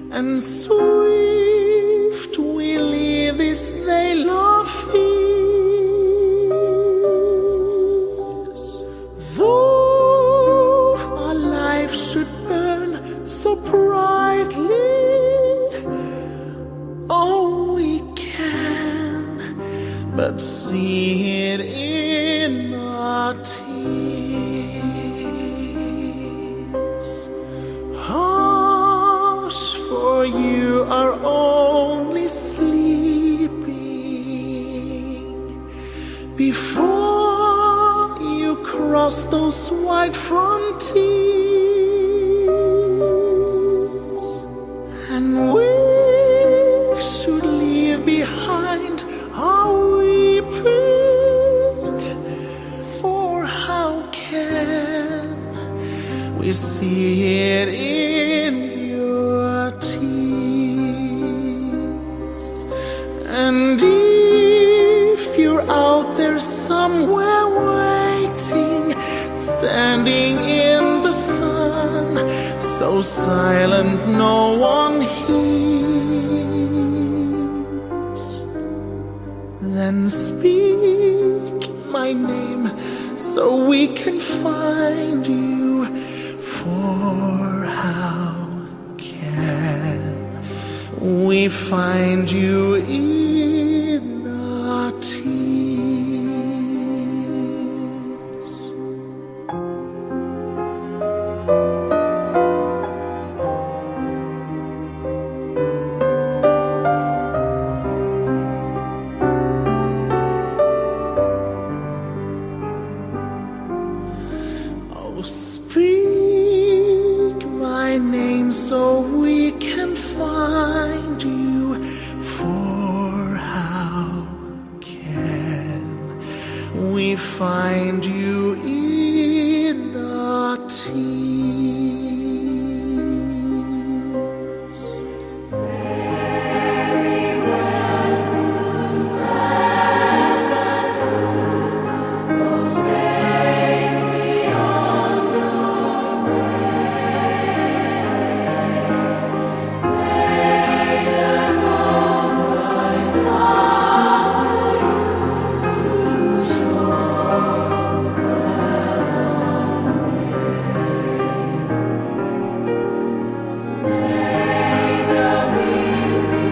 and swift we leave this vale of peace. Though our life should burn so brightly, oh, we can but see it in our tears. Hush, for you are only sleeping before you cross those white frontiers, and we should leave behind our weeping, for how can we see it in your tears? And if you're out there somewhere waiting, standing in the sun, so silent no one hears, then speak my name so we can find you. For how can we find you in our tears? Oh, speak my name so we can find you. For how can we find you in our tears? Very well, good friend, and true, go safely on your way. May the moon rise up to you to show the long way. May the wind be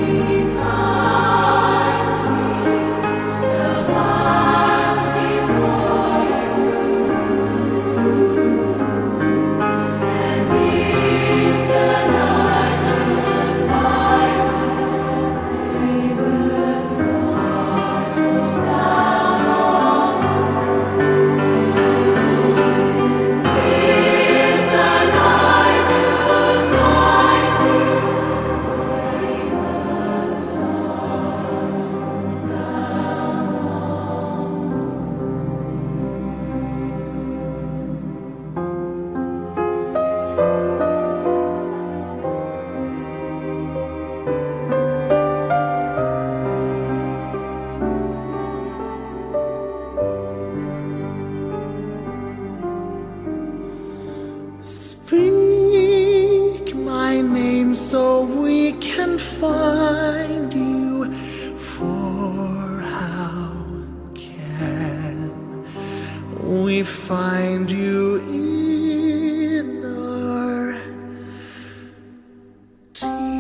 kindly, the birds before you through. And if the night should find me, may the stars look down on you. If the night should find me, may the stars look down on Speak my name so we can find you. For how can we find you in our tears?